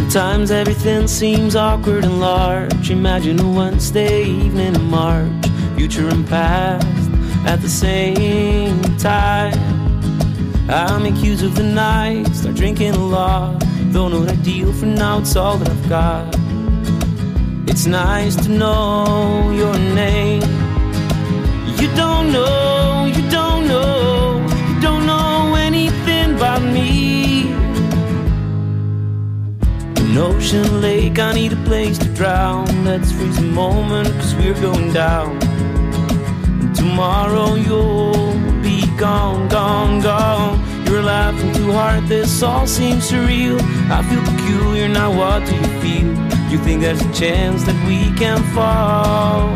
Sometimes everything seems awkward and large. Imagine a Wednesday evening in March, future and past at the same time. I make use of the night, start drinking a lot. Though not ideal for now, it's all that I've got. It's nice to know your name. You don't know, you don't know, you don't know anything about me. An ocean lake, I need a place to drown. Let's freeze a moment, cause we're going down. And tomorrow you'll be gone, gone, gone. You're laughing too hard, this all seems surreal. I feel peculiar, now what do you feel? You think there's a chance that we can fall?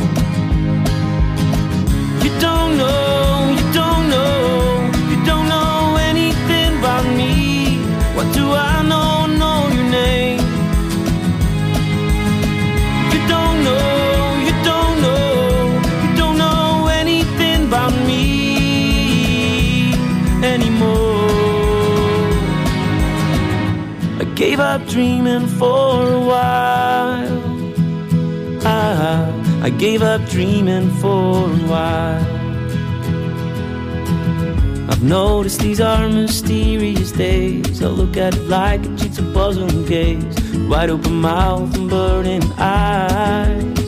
You don't know, you don't know, you don't know anything about me. What do I know, know your name? You don't know, you don't know, you don't know anything about me anymore. I gave up dreaming for a while. I gave up dreaming for a while. I've noticed these are mysterious days. I look at it like a jigsaw puzzle and gaze. Wide open mouth and burning eyes.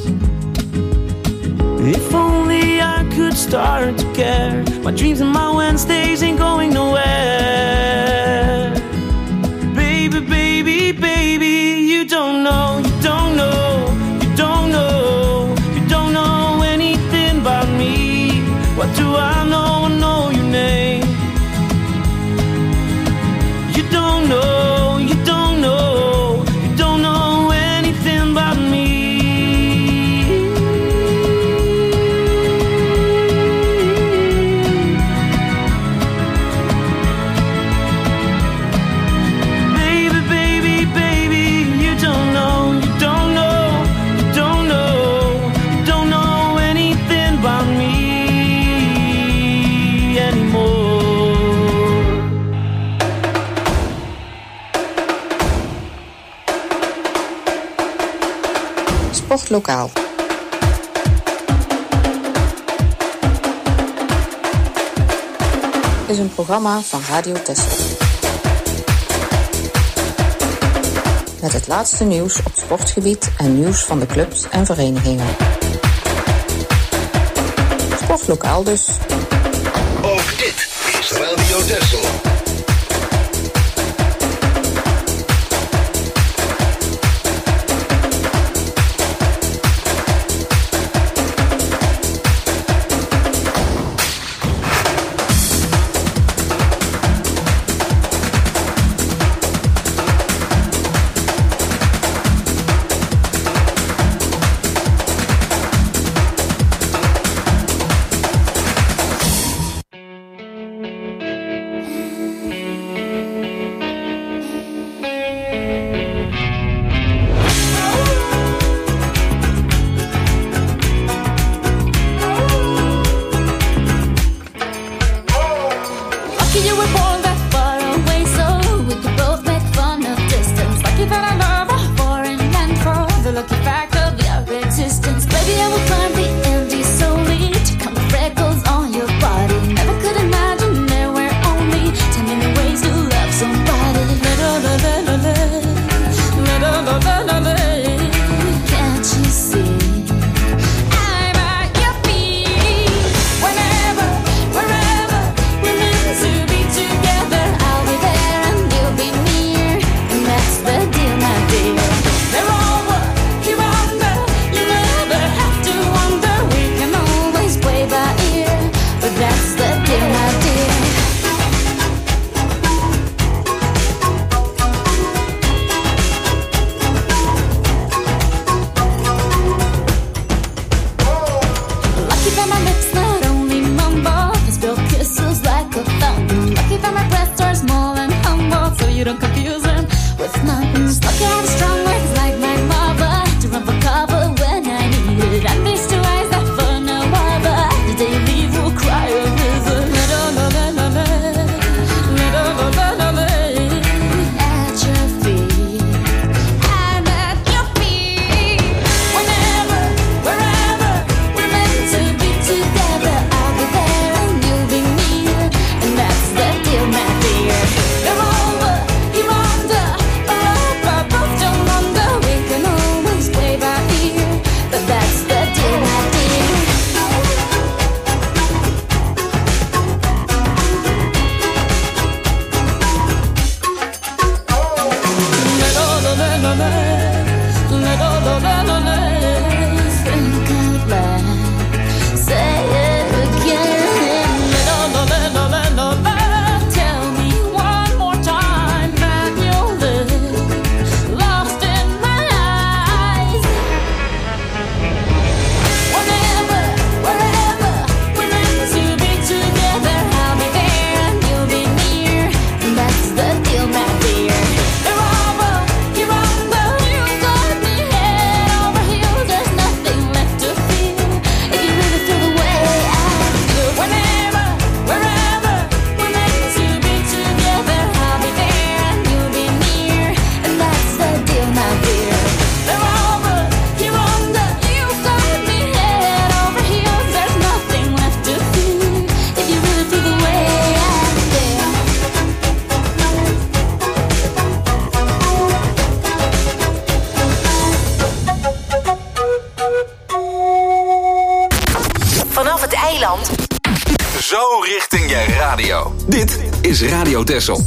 If only I could start to care. My dreams and my Wednesdays ain't going nowhere. Baby, baby, baby, you don't know, you don't know, you don't know, you don't know anything about me. What do I know? I know your name. You don't know, you don't know, you don't know anything about me. Sportlokaal. Is een programma van Radio Texel. Met het laatste nieuws op sportgebied en nieuws van de clubs en verenigingen. Sportlokaal dus. Ook dit is Radio Texel. Cry a river. Zo richting je radio. Dit is Radio Texel.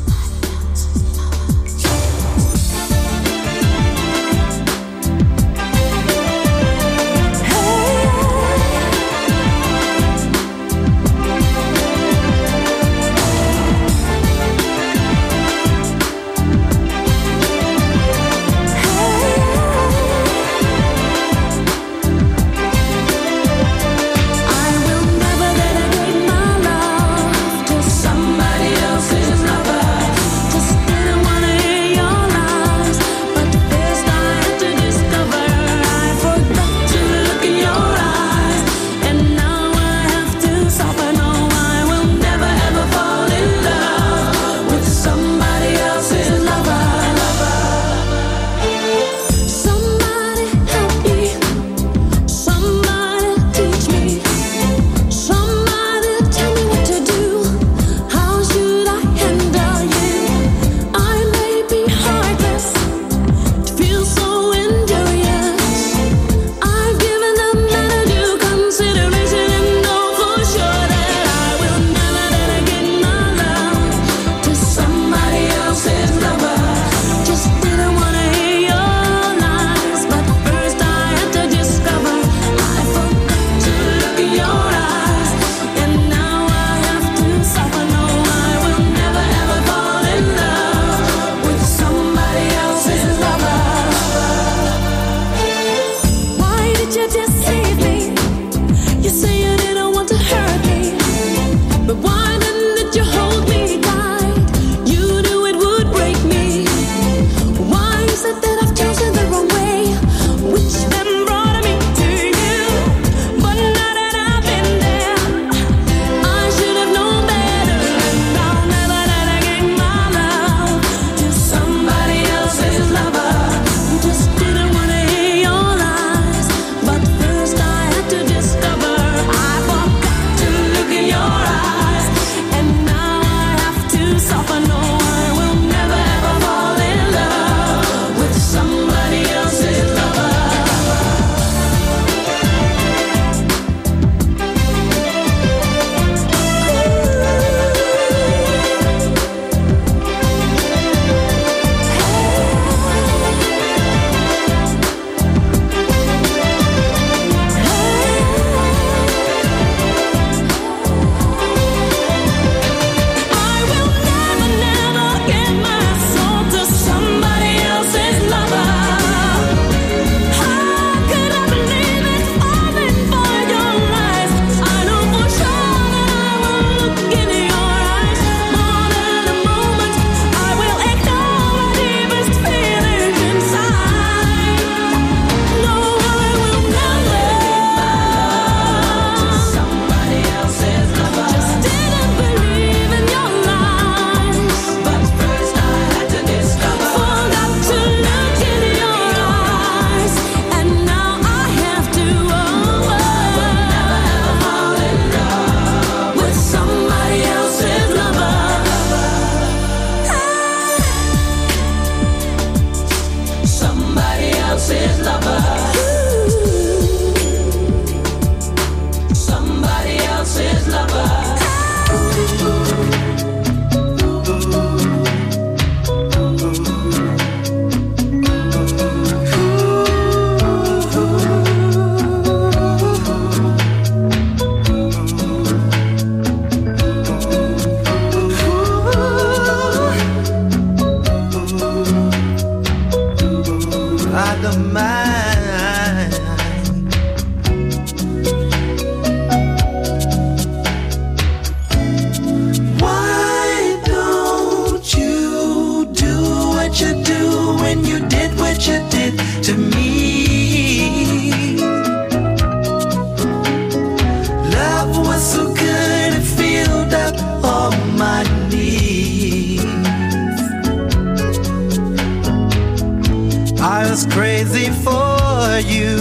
was crazy for you.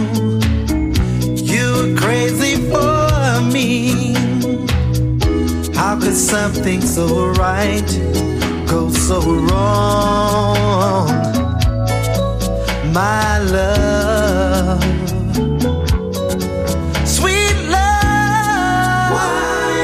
You were crazy for me. How could something so right go so wrong? My love, sweet love. Why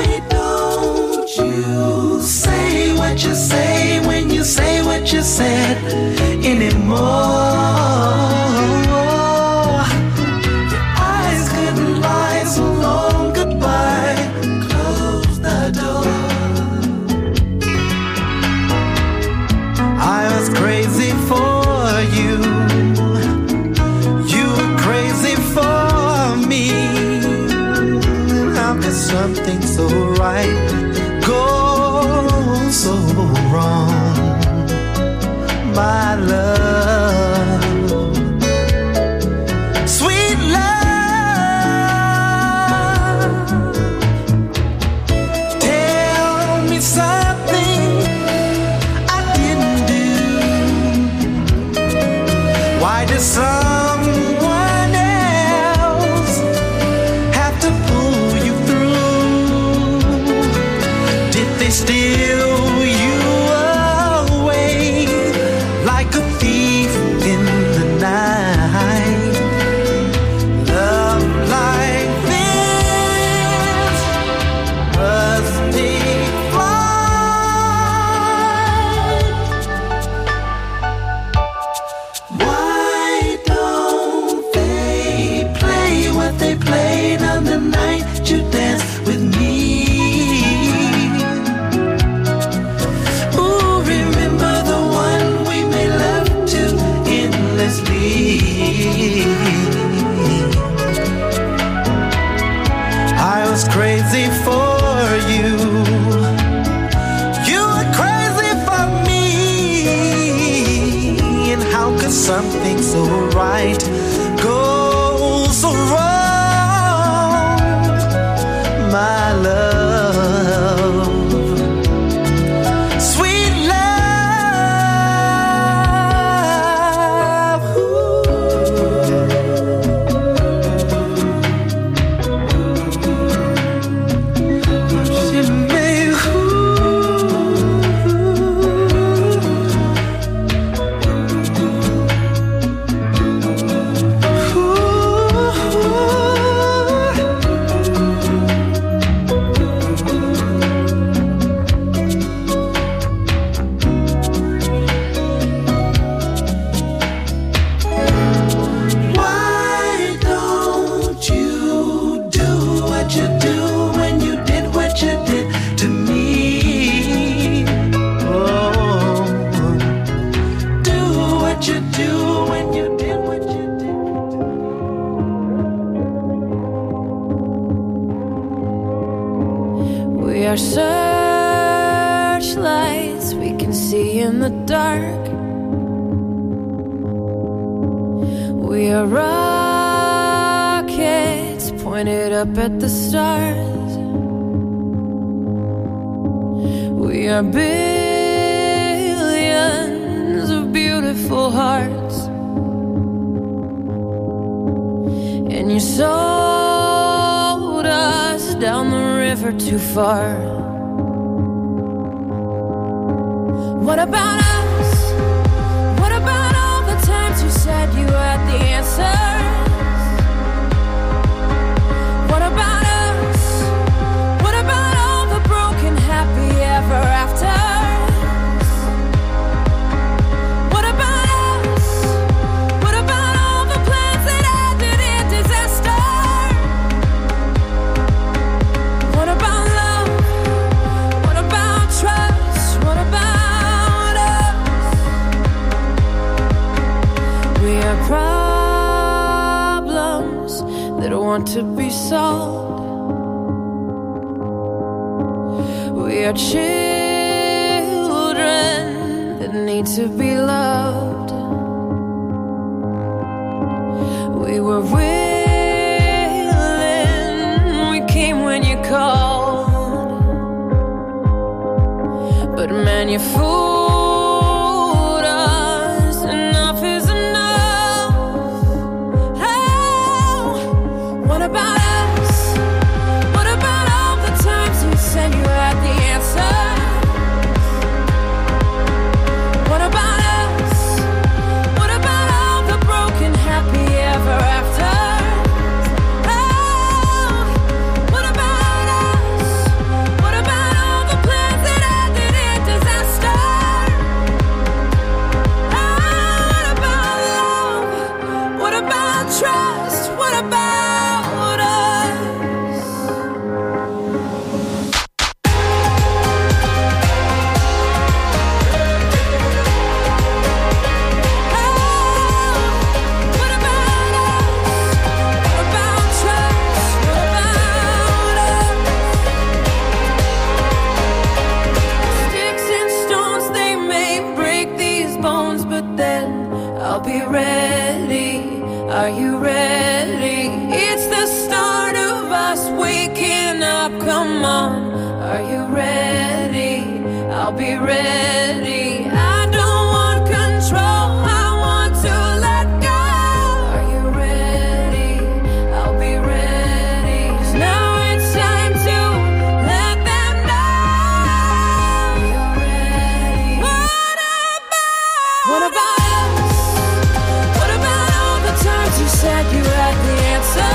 something so right goes so wrong? My love, sweet love, tell me something I didn't do. Why does someone else have to pull you through? Did they steal you away like a thief in the night? Love like this must take flight. Why don't they play what they played on the night you danced with me? Ooh, remember the one we made love to endlessly. I was crazy for you. You were crazy for me. And how could something so right go so wrong? My love, sweet love. She made Why don't you do what you do when you did what you did to me? Oh, do what you do when you did what you did. We are searchlights we can see in the dark. We are rockets pointed up at the stars. We are billions of beautiful hearts. And you sold us down the river too far. What about us? What about all the times you said you had the answers? What about us? What about all the broken happy ever afters? What about us? What about all the plans that ended in disaster? What about love? What about trust? What about us? We are problems that want to be solved. We are children that need to be loved. We were willing, we came when you called. But man, you fooled us. Enough is enough. Oh, what about us? What about all the times you said you had the answer? What about us? What about all the broken happy ever afters? Oh, what about us? What about all the plans that ended in disaster? on. Are you ready? I'll be ready. I don't want control, I want to let go. Are you ready? I'll be ready. 'Cause now it's time to let them know you're ready. What about us? What about all the times you said you had the answer?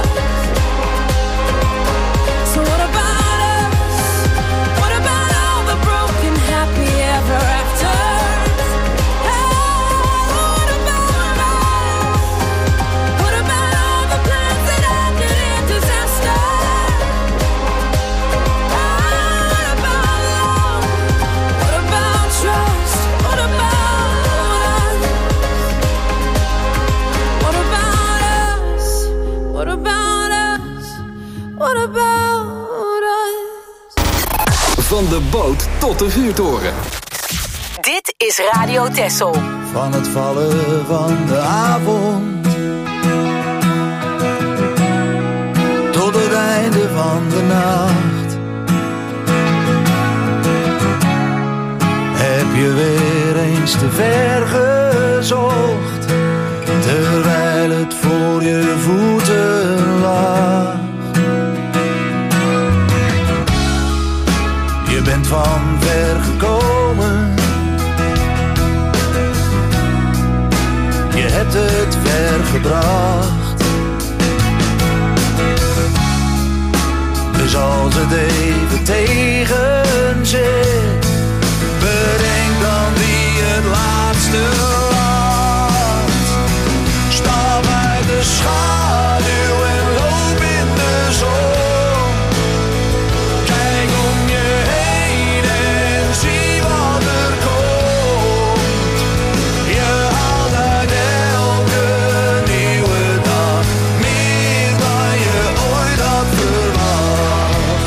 So what about us? What about all the broken happy ever afters? What about us? What about all the plans that ended in disaster? What about love? What about trust? What about us? What about us? What about us? What about us? Van de boot tot de vuurtoren. Dit is Radio Texel. Van het vallen van de avond tot het einde van de nacht heb je weer eens te ver gezocht, terwijl het voor je voeten lag. Je bent van ver gekomen, je hebt het ver gebracht. Dus als het even tegen zit, bedenk dan wie het laatste laat. Stap uit de schaduw en loop in de zon. Kijk om je heen en zie wat er komt. Je haalt uit elke nieuwe dag meer dan je ooit had verwacht.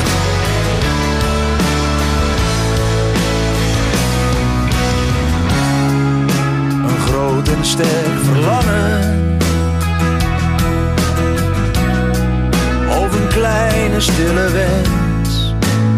Een groot en sterk verlangen, of een kleine stille wens.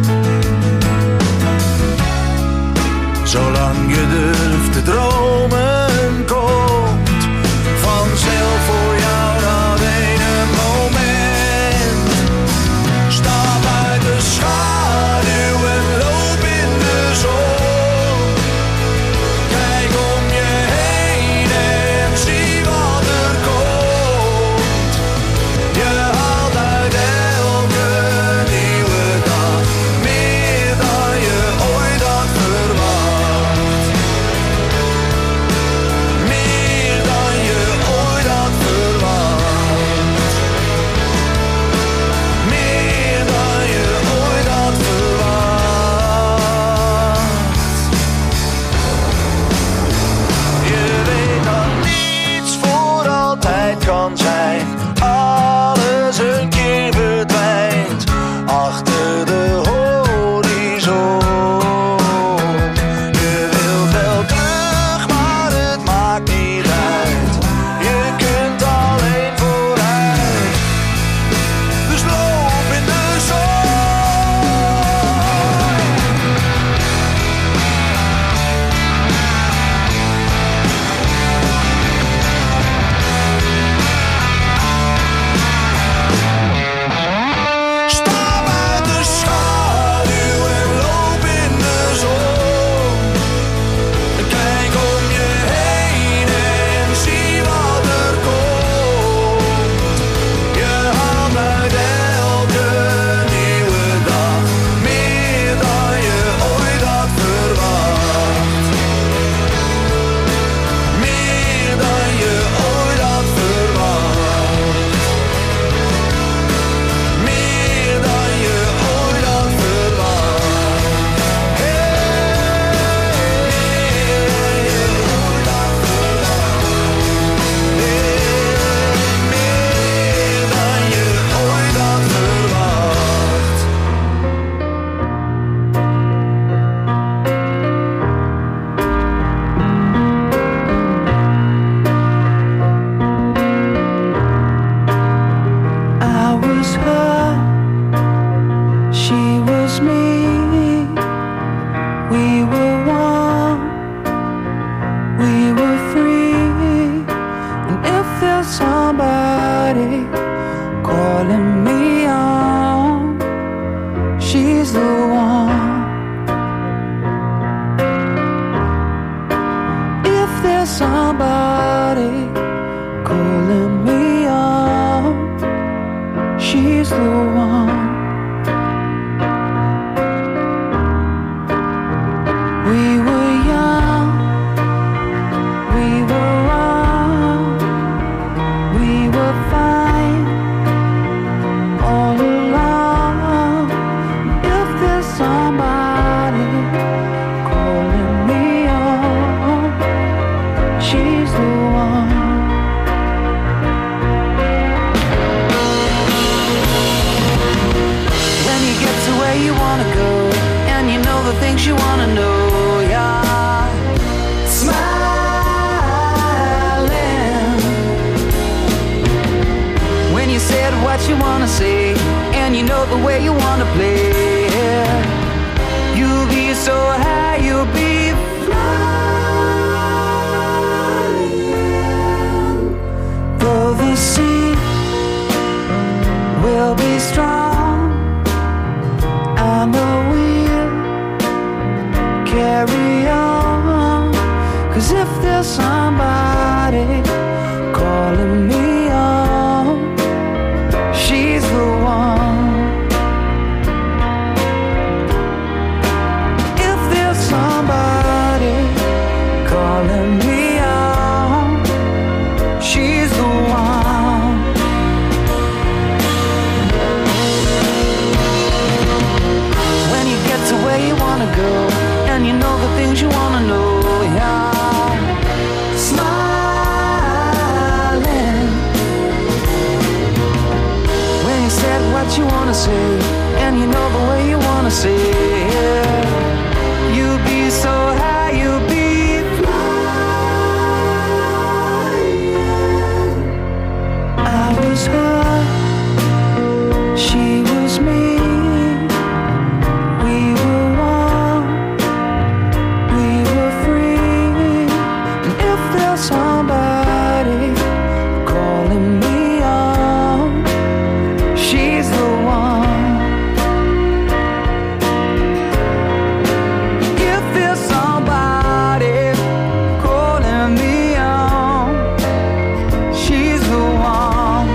Zolang je durft te dromen, komt vanzelf voor jou dat ene moment. Stap uit de schaduw en loop in de zon. Kijk om je heen en zie wat er komt. Je haalt uit elke nieuwe dag meer dan je ooit had verwacht. We were young, we were wrong, we were fine all along. If there's somebody calling me on, she's the one. When you get to where you wanna go, and you know the things you wanna know, yeah. Smiling when you said what you wanna say, and you know the way you wanna play. You'll be so high, you'll be flying. Though the sea will be strong, I know we'll carry on. 'Cause if there's somebody calling me on, she's the one. If there's somebody calling me on, she's the one. When you get to where you wanna go, and you know the things you wanna know, yeah. Smiling when you said what you wanna say, and you know the way you wanna say it. You'll be so high, you'll be flying. I was her, she was me. We were one, we were free. And if there's somebody calling me on, she's the one. If there's somebody calling me on, she's the one.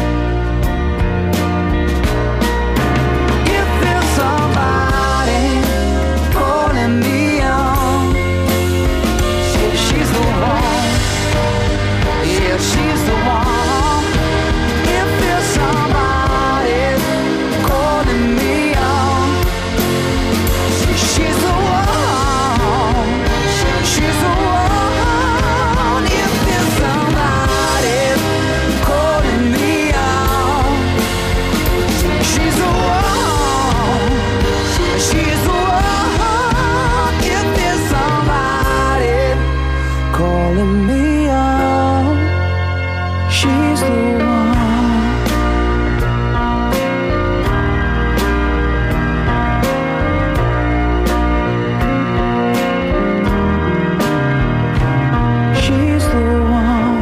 If there's somebody calling me on, she's the one. Yeah, she's the one. If there's somebody calling me on, she's the one. She's the one. If there's somebody calling me on, she's the one. She's the one. If there's somebody calling me on, she's the one. She's the one.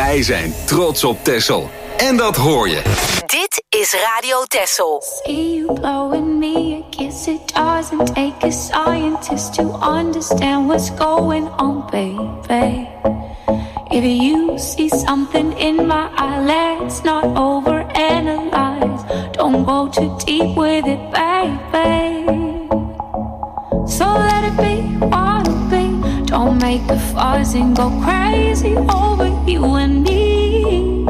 Wij zijn trots op Texel. En dat hoor je. Dit is Radio Texel. See you blowing me a kiss. It doesn't take a scientist to understand what's going on, baby. If you see something in my eye, let's not overanalyze. Don't go too deep with it, baby. So let it be what it be. Don't make a fuss and go crazy over you and me.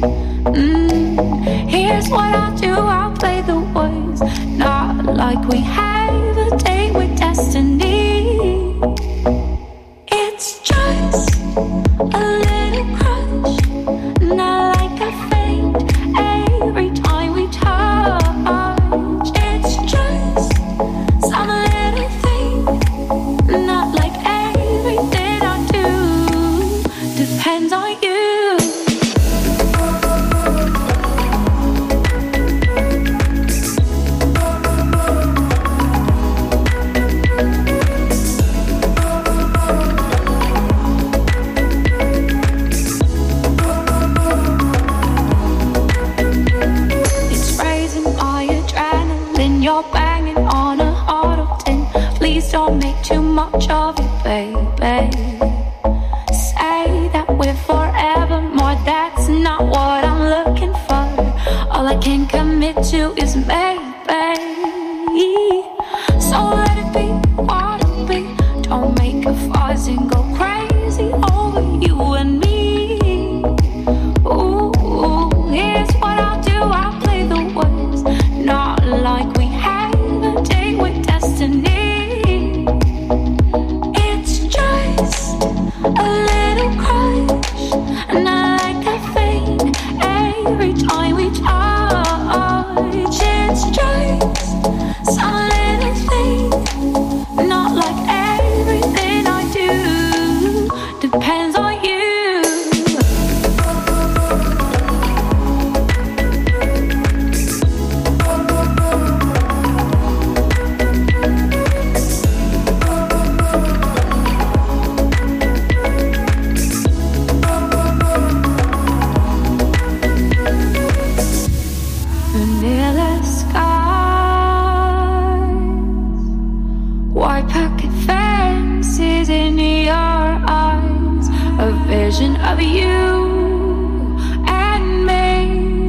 Here's what I'll do, I'll play the words, not like we have a date with destiny. It's just a little crush, not like a faint every time we touch. It's just some little thing, not like everything I do depends on you. Don't make too much of it, baby. Say that we're forevermore. That's not what I'm looking for. All I can commit to is maybe. So let it be what it be. Don't make a fuss and go crazy over you and me. Ooh, here's what I'll do. I'll play the words, not like we have a date with destiny. A little crush, not like a faint every time we touch. It's just some little thing, not like everything I do depends on you. Of you and me.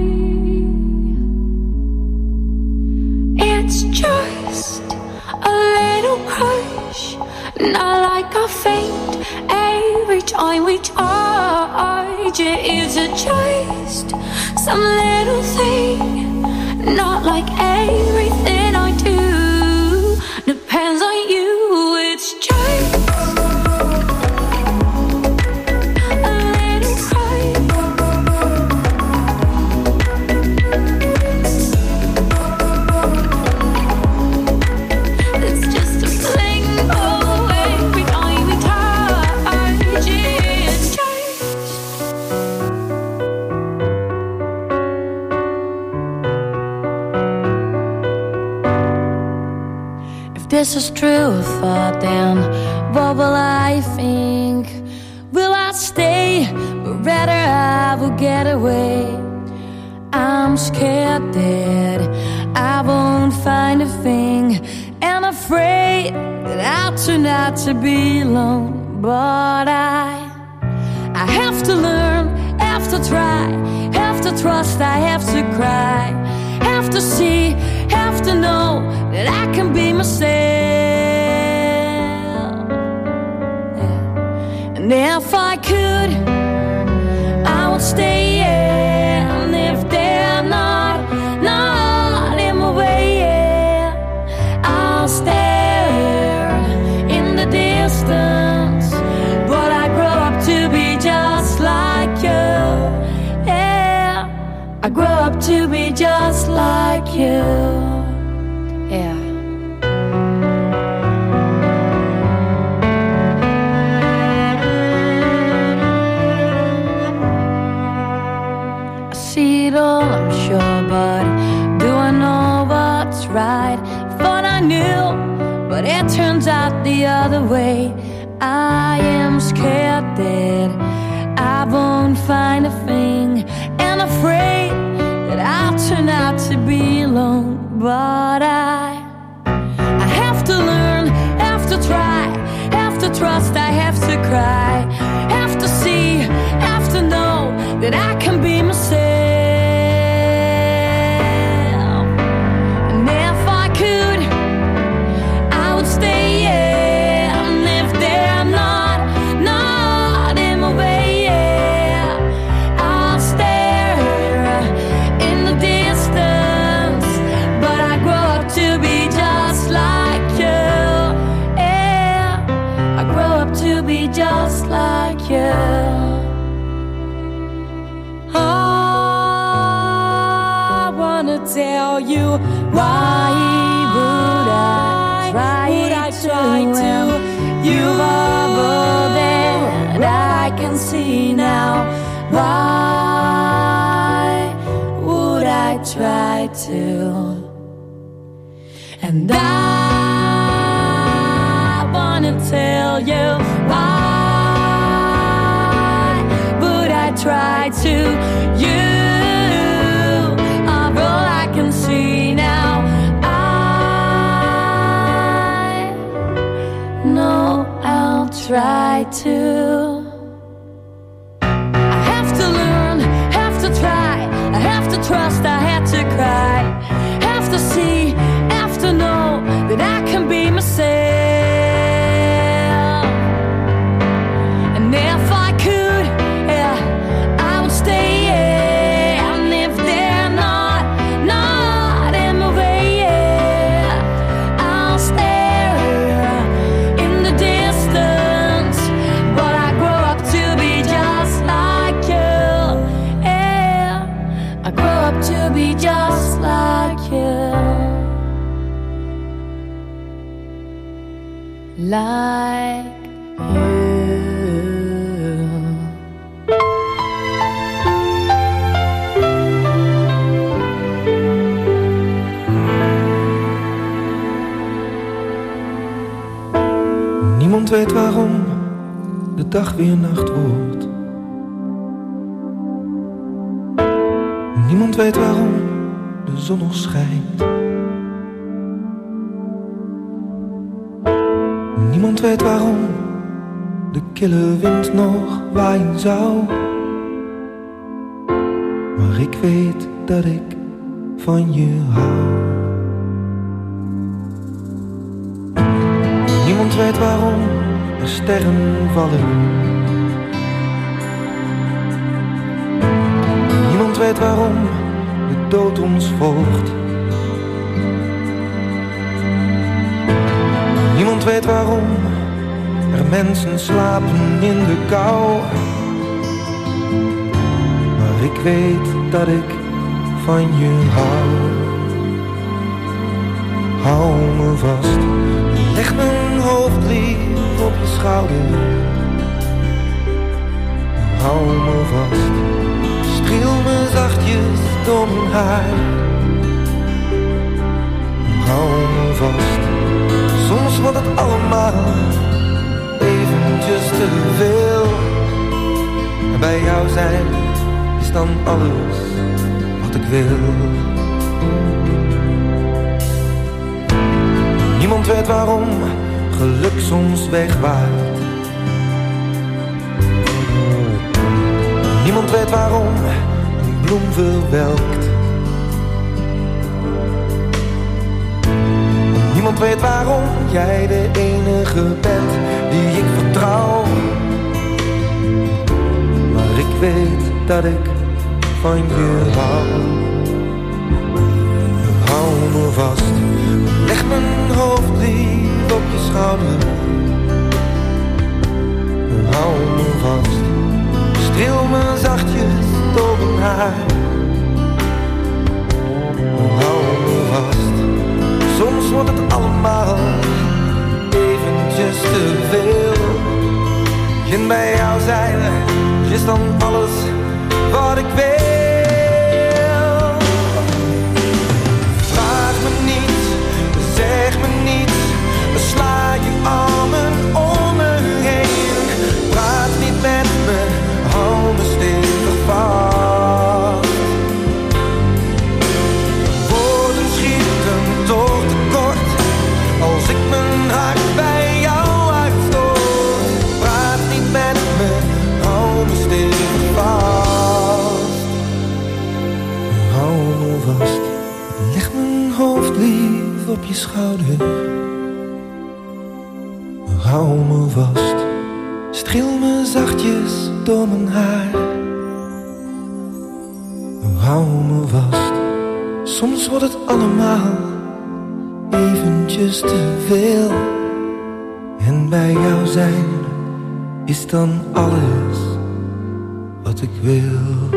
It's just a little crush, not like a faint every time we touch. It's just some little thing, not like everything I do depends on you. It's just this is true thought, then what will I think? Will I stay, or rather I will get away? I'm scared that I won't find a thing, and afraid that I'll turn out to be alone. But I have to learn, have to try, have to trust, I have to cry, have to see, have to know that I can be myself. Yeah. And if I could, I would stay. Yeah. And if they're not in my way, yeah, I'll stare in the distance. But I grow up to be just like you. Yeah, I grow up to be just like you. Yeah. I see it all, I'm sure, but do I know what's right? Thought I knew, but it turns out the other way. I am scared that I won't find a thing, and afraid that I'll turn out to be alone. But I have to learn, have to try, have to trust, I have to cry, have to see, have to know that I can be myself. And if I could, I would stay, yeah. And if they're not in my way, yeah, I'll stare in the distance. But I grow up to be just like you, yeah. I grow up to be just like you. Tell you why would I try to you are all that I can see now. Why would I try to? And I wanna tell you why would I try to you? See now, I know I'll try to. I have to learn, have to try, I have to trust, I have to cry, have to see, have to know that I can be myself. And if I could, yeah, I would stay, yeah. And if they're not to be just like you, like you. Niemand weet waarom de dag weer nacht wordt. Niemand weet waarom de zon nog schijnt. Niemand weet waarom de kille wind nog waaien zou. Maar ik weet dat ik van je hou. Niemand weet waarom er sterren vallen. Niemand weet waarom de dood ons volgt. Niemand weet waarom er mensen slapen in de kou. Maar ik weet dat ik van je hou. Hou me vast, leg mijn hoofd lief op je schouder. Hou me vast, streel me zachtjes door mijn haar. Hou me vast, soms wordt het allemaal eventjes te veel. En bij jou zijn is dan alles wat ik wil. Niemand weet waarom geluk soms wegwaait. Niemand weet waarom een bloem verwelkt. Niemand weet waarom jij de enige bent die ik vertrouw. Maar ik weet dat ik van je hou. Hou me vast, leg mijn hoofd lief op je schouder. Hou me vast, streel me zachtjes door mijn haar. Hou me vast, soms wordt het allemaal eventjes te veel. En bij jou zijn is dan alles wat ik wil. Vraag me niet, zeg me niet, sla je armen om me heen. Praat niet met me, hou me stil. je schouder. Hou me vast, streel me zachtjes door mijn haar. Hou me vast, soms wordt het allemaal eventjes te veel. En bij jou zijn is dan alles wat ik wil.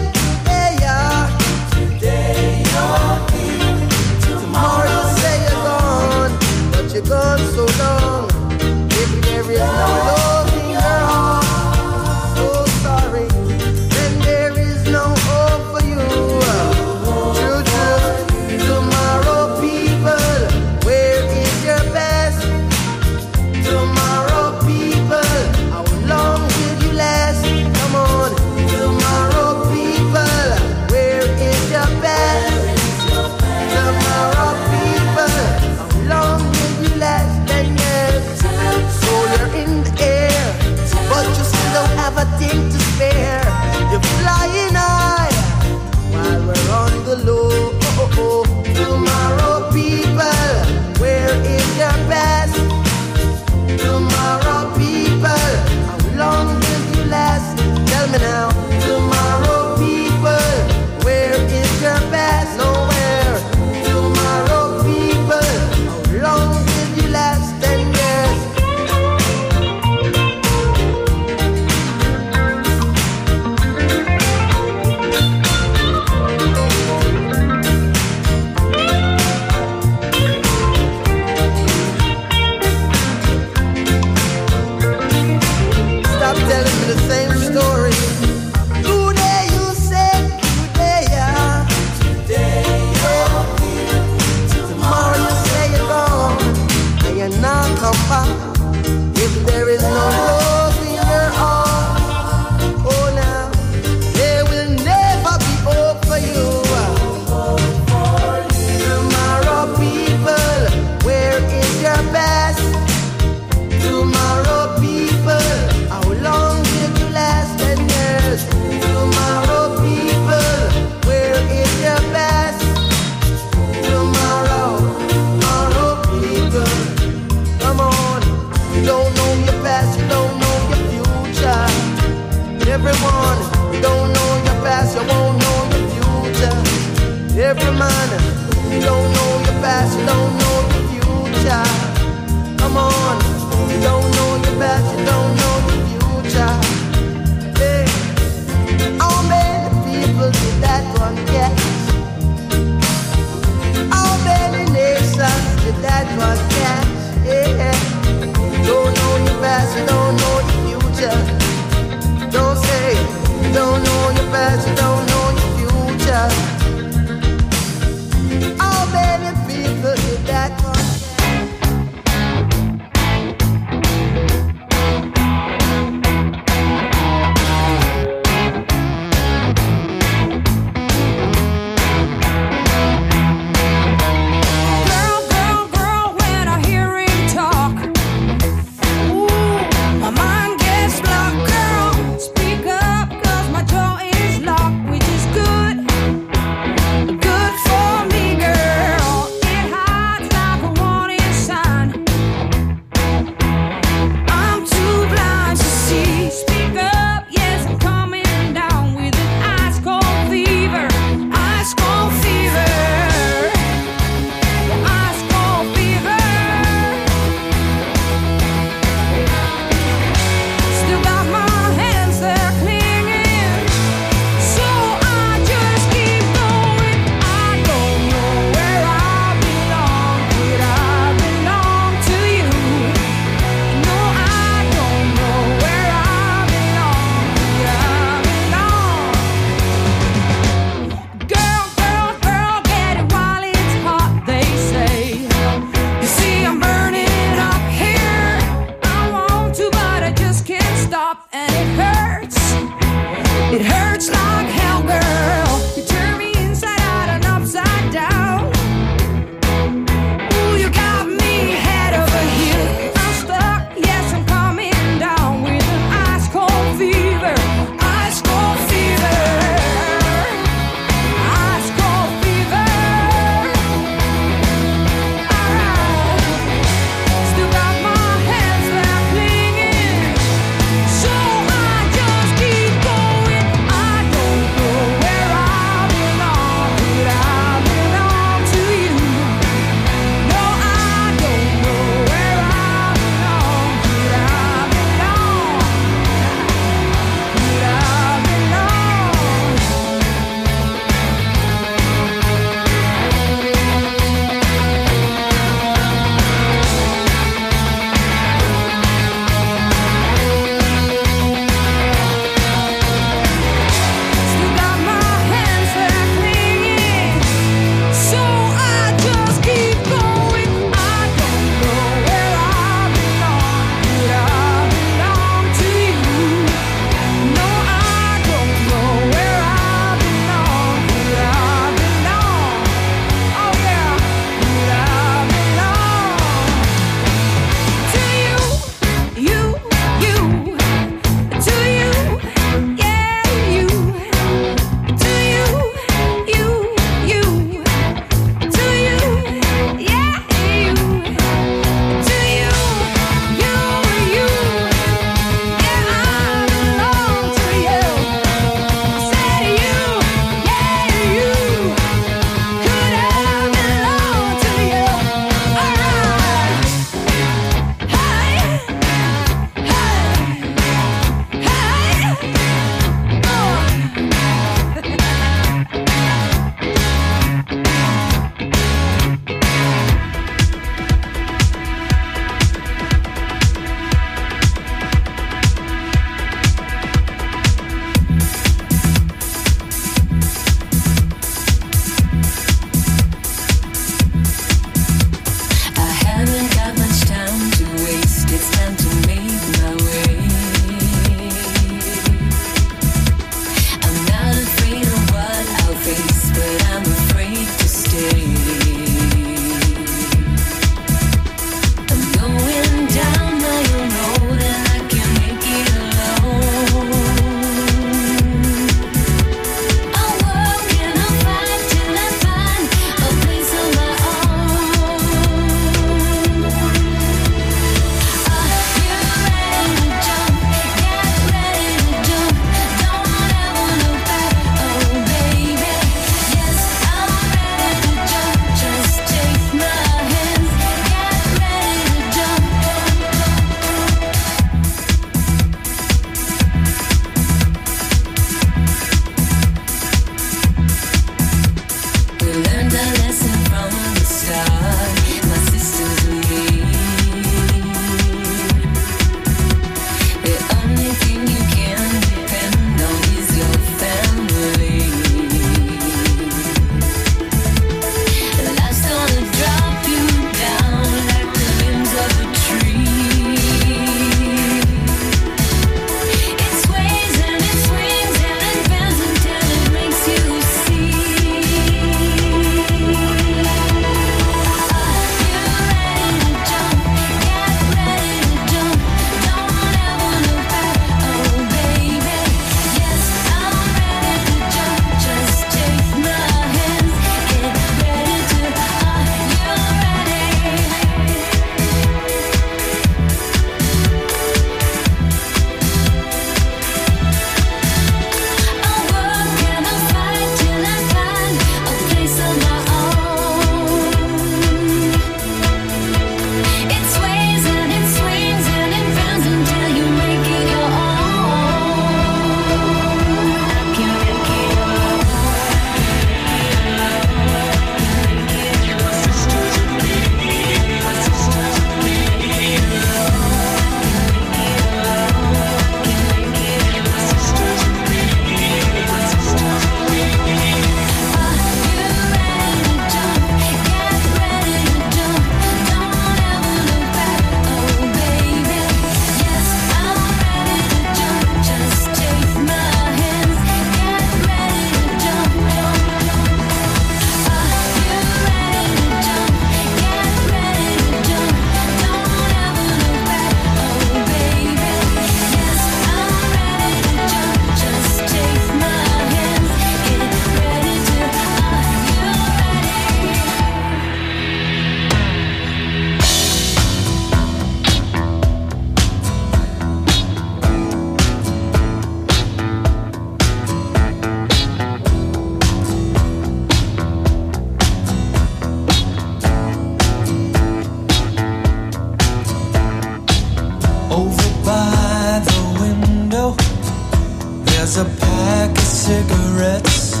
cigarettes.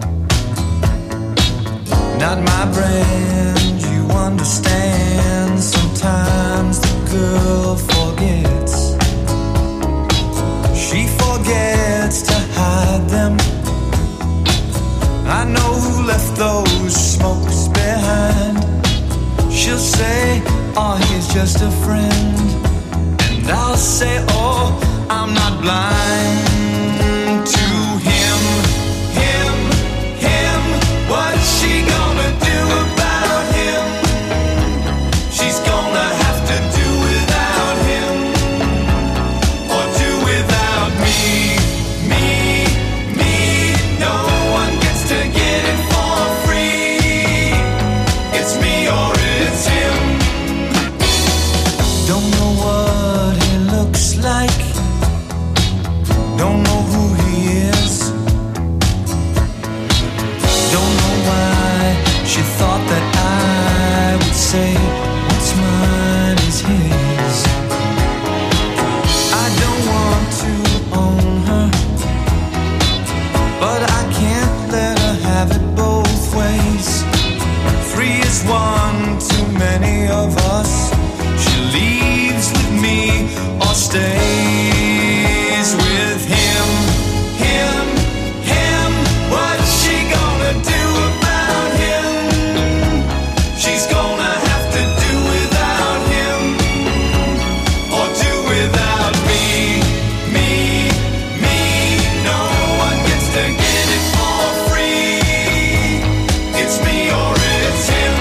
Not my brand, you understand. Sometimes the girl forgets. She forgets to hide them. I know who left those smokes behind. She'll say, oh, he's just a friend. And I'll say, oh, I'm not blind to him, him, him. What's she gonna do about him? She's gonna have to do without him, or do without me, me, me. No one gets to get it for free. It's me or it's him. Don't know what he looks like. Don't know who he is. Don't know why she thought that I would say what's mine is his. I don't want to own her, but I can't let her have it both ways. 3 is 1 too many of us. She leaves with me or stays with him, him, him. What's she gonna do about him? She's gonna have to do without him, or do without me, me, me. No one gets to get it for free. It's me or it's him.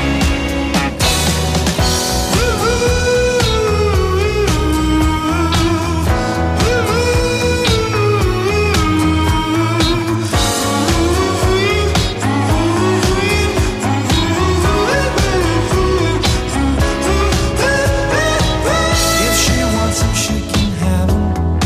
If she wants him, she can have him,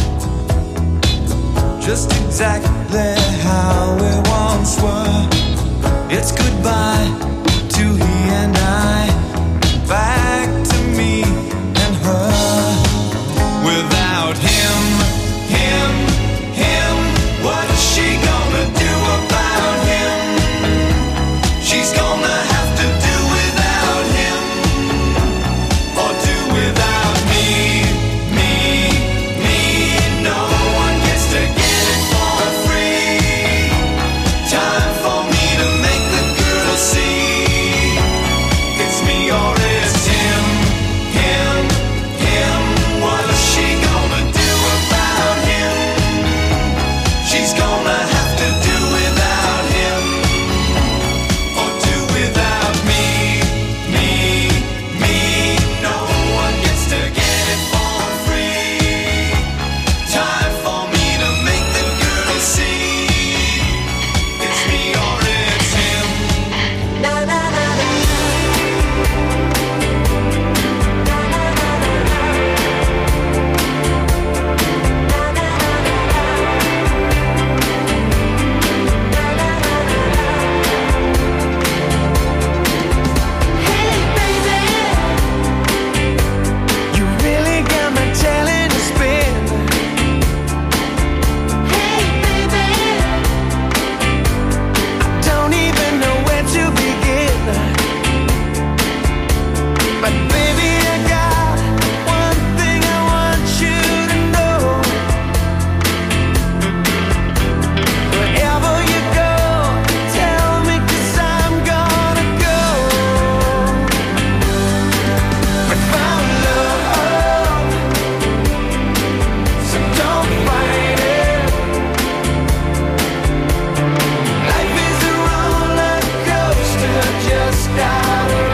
just exactly how we once were. It's goodbye to he and I, back to me and her. Without him, him, him. What's she gonna do about him? She's gonna have to do without him, or do without me, me, me. No one gets to get it for free. Time for me to make the girl see. It's me or it's him, him, him. What's she gonna do about him? She's gonna have to do without him, or do without me, me, me. No one gets to get it for free. Time for me to make the girl see. It's me or it's him. You really got my talent to spin. Don't even know where to begin. But baby, I got one thing I want you to know. Wherever you go, tell me 'cause I'm gonna go. We found love, so don't fight it. Life is a roller coaster, just gotta